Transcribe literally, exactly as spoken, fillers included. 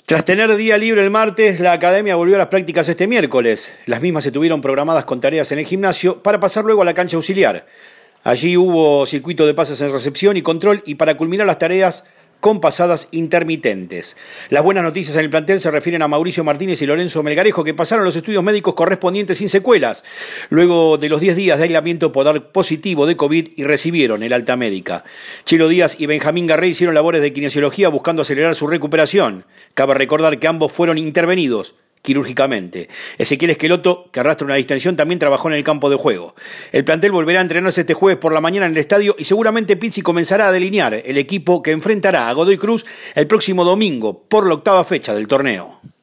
Tras tener día libre el martes, la academia volvió a las prácticas este miércoles. Las mismas se tuvieron programadas con tareas en el gimnasio para pasar luego a la cancha auxiliar. Allí hubo circuito de pases en recepción y control y para culminar las tareas con pasadas intermitentes. Las buenas noticias en el plantel se refieren a Mauricio Martínez y Lorenzo Melgarejo, que pasaron los estudios médicos correspondientes sin secuelas, luego de los diez días de aislamiento por dar positivo de COVID y recibieron el alta médica. Chelo Díaz y Benjamín Garré hicieron labores de kinesiología buscando acelerar su recuperación. Cabe recordar que ambos fueron intervenidos quirúrgicamente. Ezequiel Esqueloto, que arrastra una distensión, también trabajó en el campo de juego. El plantel volverá a entrenarse este jueves por la mañana en el estadio y seguramente Pizzi comenzará a delinear el equipo que enfrentará a Godoy Cruz el próximo domingo por la octava fecha del torneo.